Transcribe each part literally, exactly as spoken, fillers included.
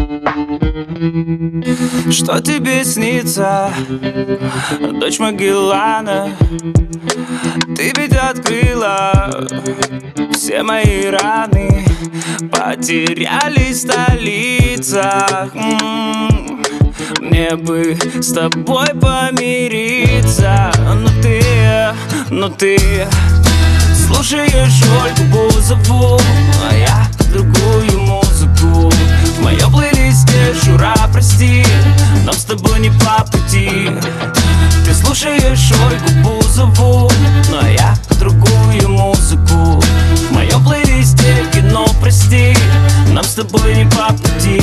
Что тебе снится, дочь Магеллана? Ты ведь открыла все мои раны, потерялись в столицах. М-м-м. Мне бы с тобой помириться, но ты, но ты слушаешь Ольгу Бузову, а я другую музыку. В моем плейлисте Шура, прости, нам с тобой не по пути. Ты слушаешь Ольгу Бузову, но я другую музыку. В моем плейлисте кино, прости, нам с тобой не по пути.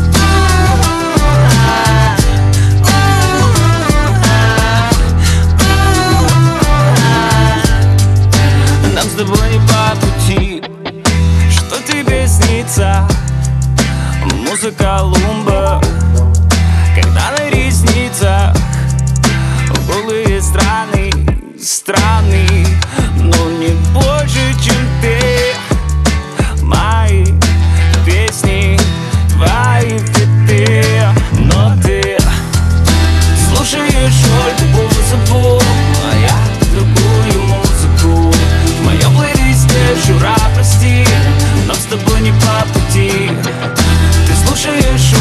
Нам с тобой не по пути. Что тебе снится? Музыка Лумба, когда на ресницах голые страны, страны, но не больше, чем ты. Мои песни, твои хиты, но ты слушаешь Ольгу Бузову, а я другую музыку. В моем плейлисте Шура, прости, нам с тобой не по пути. Ты слушаешь